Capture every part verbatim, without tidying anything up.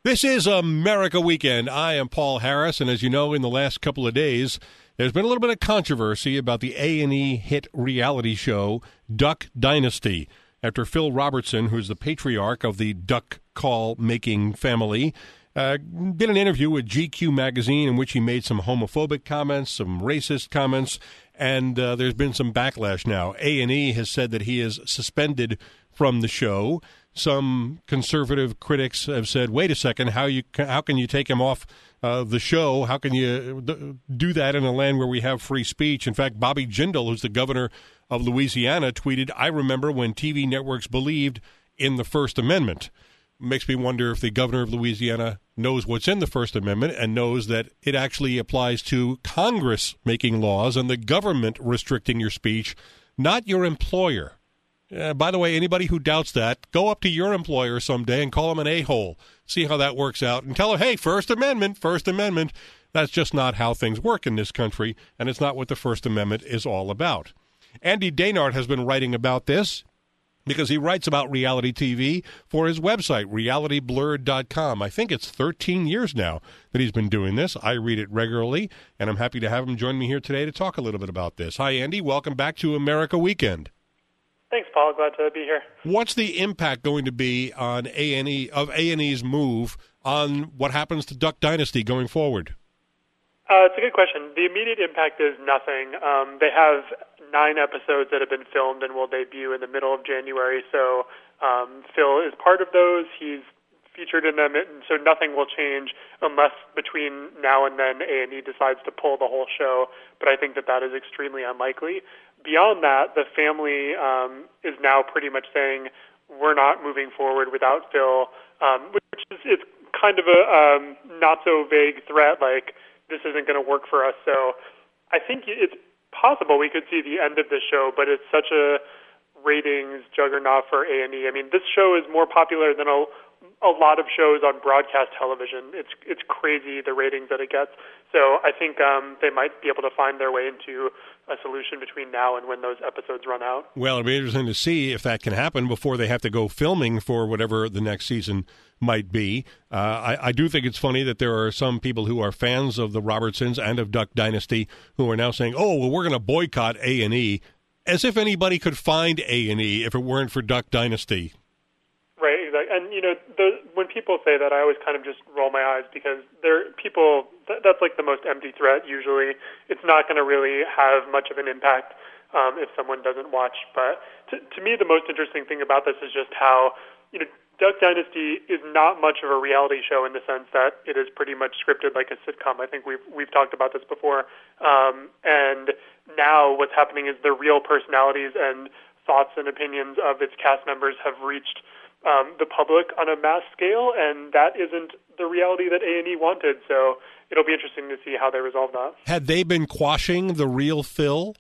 This is America Weekend. I am Paul Harris, and as you know, in the last couple of days, there's been a little bit of controversy about the A and E hit reality show Duck Dynasty. After Phil Robertson, who's the patriarch of the duck call-making family, uh, did an interview with G Q magazine in which he made some homophobic comments, some racist comments, and uh, there's been some backlash now. A and E has said that he is suspended from the show. Some conservative critics have said, wait a second, how you how can you take him off uh, the show? How can you do that in a land where we have free speech? In fact, Bobby Jindal, who's the governor of Louisiana, tweeted, I remember when T V networks believed in the First Amendment. Makes me wonder if the governor of Louisiana knows what's in the First Amendment and knows that it actually applies to Congress making laws and the government restricting your speech, not your employer. Uh, by the way, anybody who doubts that, go up to your employer someday and call him an a-hole. See how that works out and tell him, hey, First Amendment, First Amendment. That's just not how things work in this country, and it's not what the First Amendment is all about. Andy Daynard has been writing about this because he writes about reality T V for his website, reality blurred dot com. I think it's thirteen years now that he's been doing this. I read it regularly, and I'm happy to have him join me here today to talk a little bit about this. Hi, Andy. Welcome back to America Weekend. Thanks, Paul. Glad to be here. What's the impact going to be on A and E of A and E's move on what happens to Duck Dynasty going forward? Uh, it's a good question. The immediate impact is nothing. Um, they have nine episodes that have been filmed and will debut in the middle of January. So um, Phil is part of those. He's featured in them, and so nothing will change unless between now and then A and E decides to pull the whole show. But I think that that is extremely unlikely. Beyond that, the family um, is now pretty much saying we're not moving forward without Phil, um, which is it's kind of a um, not so vague threat, like this isn't going to work for us. So I think it's possible we could see the end of the show, but it's such a ratings juggernaut for A and E. I mean, this show is more popular than a a lot of shows on broadcast television. It's it's crazy the ratings that it gets. So I think um, they might be able to find their way into a solution between now and when those episodes run out. Well, it'll be interesting to see if that can happen before they have to go filming for whatever the next season might be. Uh, I, I do think it's funny that there are some people who are fans of the Robertsons and of Duck Dynasty who are now saying, oh, well, we're going to boycott A and E, as if anybody could find A and E if it weren't for Duck Dynasty. Right, exactly. And, you know, the, when people say that, I always kind of just roll my eyes because there people, that, that's like the most empty threat usually. It's not going to really have much of an impact um, if someone doesn't watch. But to, to me, the most interesting thing about this is just how, you know, Duck Dynasty is not much of a reality show in the sense that it is pretty much scripted like a sitcom. I think we've we've talked about this before. Um, and now what's happening is the real personalities and thoughts and opinions of its cast members have reached Um, the public on a mass scale, and that isn't the reality that A and E wanted. So it'll be interesting to see how they resolve that. Had they been quashing the real Phil?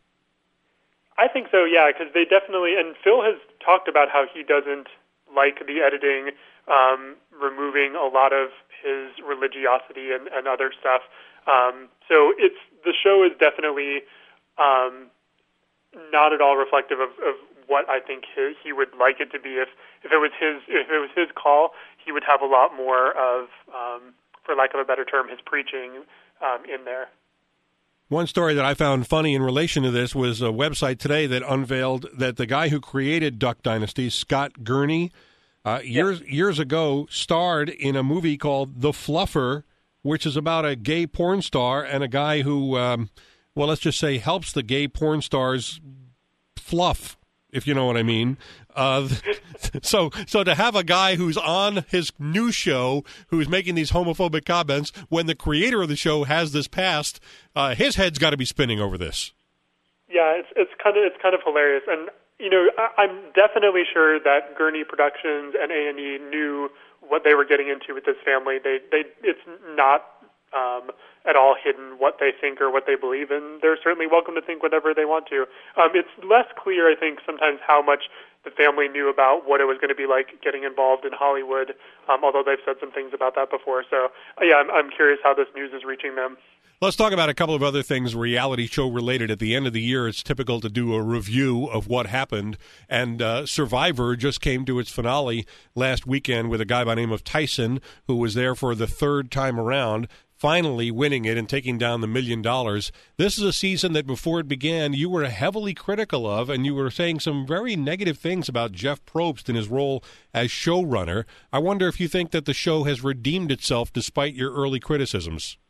I think so, yeah, because they definitely, and Phil has talked about how he doesn't like the editing, um, removing a lot of his religiosity and, and other stuff. Um, so it's the show is definitely um, not at all reflective of, of what I think he, he would like it to be. If if it was his if it was his call, he would have a lot more of, um, for lack of a better term, his preaching um, in there. One story that I found funny in relation to this was a website today that unveiled that the guy who created Duck Dynasty, Scott Gurney, uh, years yes. years ago starred in a movie called The Fluffer, which is about a gay porn star and a guy who, um, well, let's just say helps the gay porn stars fluff, if you know what I mean. Uh, so so to have a guy who's on his new show who's making these homophobic comments when the creator of the show has this past, uh, his head's got to be spinning over this. Yeah, it's it's kind of it's kind of hilarious. And, you know, I, I'm definitely sure that Gurney Productions and A and E knew what they were getting into with this family. They they It's not um, at all hidden what they think or what they believe, and they're certainly welcome to think whatever they want to. Um, it's less clear, I think, sometimes how much the family knew about what it was going to be like getting involved in Hollywood, um, although they've said some things about that before. So, uh, yeah, I'm, I'm curious how this news is reaching them. Let's talk about a couple of other things reality show related. At the end of the year, it's typical to do a review of what happened. And uh, Survivor just came to its finale last weekend with a guy by the name of Tyson, who was there for the third time around, finally winning it and taking down the million dollars. This is a season that before it began, you were heavily critical of, and you were saying some very negative things about Jeff Probst and his role as showrunner. I wonder if you think that the show has redeemed itself despite your early criticisms.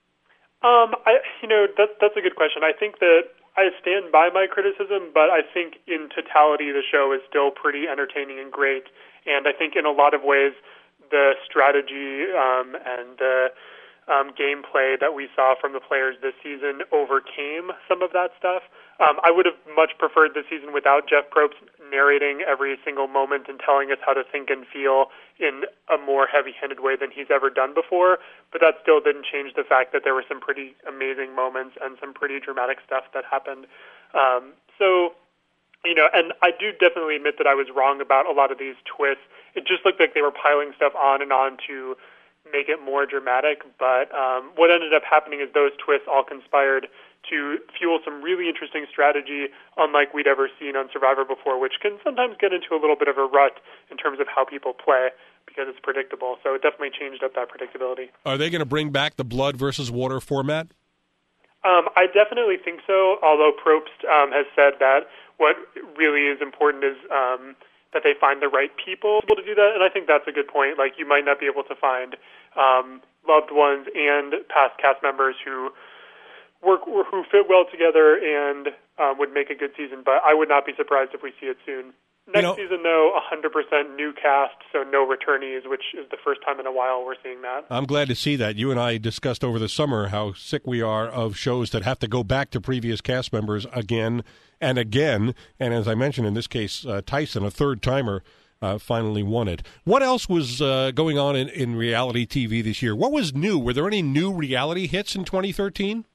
Um, I, you know, that, that's a good question. I think that I stand by my criticism, but I think in totality the show is still pretty entertaining and great. And I think in a lot of ways the strategy um, and the um, gameplay that we saw from the players this season overcame some of that stuff. Um, I would have much preferred the season without Jeff Probst narrating every single moment and telling us how to think and feel in a more heavy-handed way than he's ever done before, but that still didn't change the fact that there were some pretty amazing moments and some pretty dramatic stuff that happened. Um, so, you know, and I do definitely admit that I was wrong about a lot of these twists. It just looked like they were piling stuff on and on to make it more dramatic, but um, what ended up happening is those twists all conspired to fuel some really interesting strategy unlike we'd ever seen on Survivor before, which can sometimes get into a little bit of a rut in terms of how people play because it's predictable. So it definitely changed up that predictability. Are they going to bring back the blood versus water format? Um, I definitely think so, although Probst um, has said that what really is important is um, that they find the right people to do that, and I think that's a good point. Like, you might not be able to find um, loved ones and past cast members who work who fit well together and um, would make a good season, but I would not be surprised if we see it soon. Next you know, season, though, one hundred percent new cast, so no returnees, which is the first time in a while we're seeing that. I'm glad to see that. You and I discussed over the summer how sick we are of shows that have to go back to previous cast members again and again, and as I mentioned, in this case, uh, Tyson, a third-timer, uh, finally won it. What else was uh, going on in, in reality T V this year? What was new? Were there any new reality hits in twenty thirteen?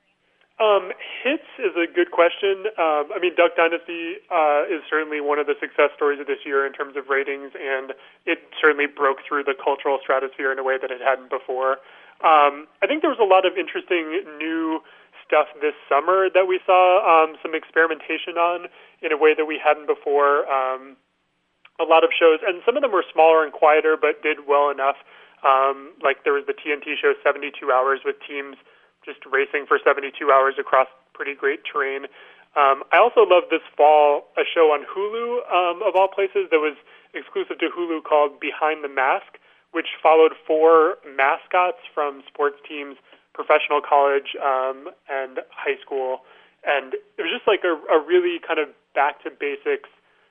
Um, hits is a good question. Um, I mean, Duck Dynasty uh, is certainly one of the success stories of this year in terms of ratings, and it certainly broke through the cultural stratosphere in a way that it hadn't before. Um, I think there was a lot of interesting new stuff this summer that we saw um, some experimentation on in a way that we hadn't before. Um, a lot of shows, and some of them were smaller and quieter, but did well enough. Um, like there was the T N T show seventy-two hours with teams just racing for seventy-two hours across pretty great terrain. Um, I also love this fall a show on Hulu, um, of all places, that was exclusive to Hulu called Behind the Mask, which followed four mascots from sports teams, professional college, um, and high school. And it was just like a, a really kind of back-to-basics,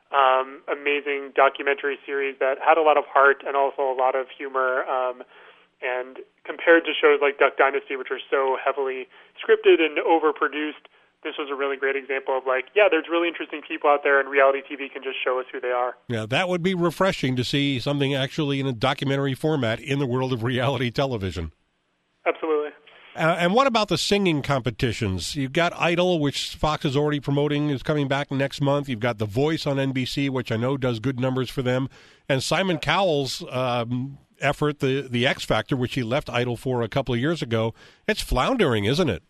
um, amazing documentary series that had a lot of heart and also a lot of humor. Um, And compared to shows like Duck Dynasty, which are so heavily scripted and overproduced, this was a really great example of like, yeah, there's really interesting people out there, and reality T V can just show us who they are. Yeah, that would be refreshing to see something actually in a documentary format in the world of reality television. Absolutely. Uh, and what about the singing competitions? You've got Idol, which Fox is already promoting, is coming back next month. You've got The Voice on N B C, which I know does good numbers for them. And Simon Cowell's um, effort, the, the X Factor, which he left Idol for a couple of years ago, it's floundering, isn't it?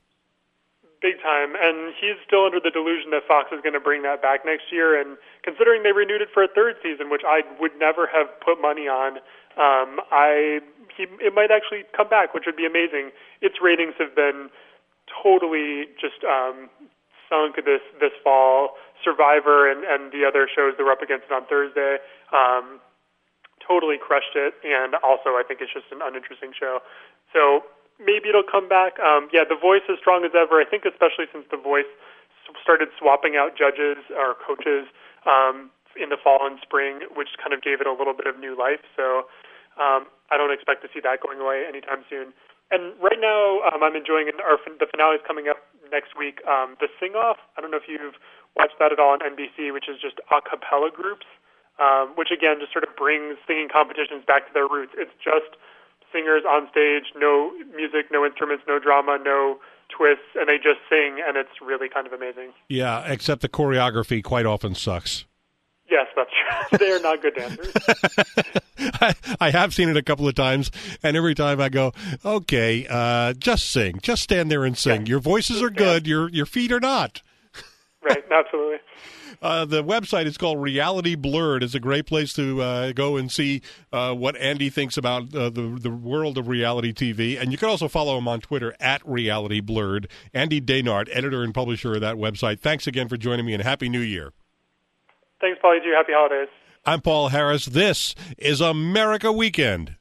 Big time. And he's still under the delusion that Fox is going to bring that back next year. And considering they renewed it for a third season, which I would never have put money on, um, I he, it might actually come back, which would be amazing. Its ratings have been totally just um, sunk this this fall. Survivor and, and the other shows that were up against it on Thursday um, totally crushed it. And also, I think it's just an uninteresting show. So maybe it'll come back. Um, yeah, The Voice is strong as ever. I think especially since The Voice started swapping out judges or coaches um, in the fall and spring, which kind of gave it a little bit of new life. So um, I don't expect to see that going away anytime soon. And right now, um, I'm enjoying it. Our, the finale is coming up next week. Um, the Sing Off, I don't know if you've watched that at all on N B C, which is just a cappella groups, um, which again just sort of brings singing competitions back to their roots. It's just singers on stage, no music, no instruments, no drama, no twists, and they just sing, and it's really kind of amazing. Yeah, except the choreography quite often sucks. Yes, that's true. They are not good dancers. I, I have seen it a couple of times, and every time I go, okay, uh, just sing. Just stand there and sing. Yeah. Your voices are good. Your your feet are not. Right, absolutely. Uh, the website is called Reality Blurred. It's a great place to uh, go and see uh, what Andy thinks about uh, the the world of reality T V. And you can also follow him on Twitter at Reality Blurred. Andy Dehnart, editor and publisher of that website. Thanks again for joining me, and Happy New Year. Thanks, Paul. You too. Happy holidays. I'm Paul Harris. This is America Weekend.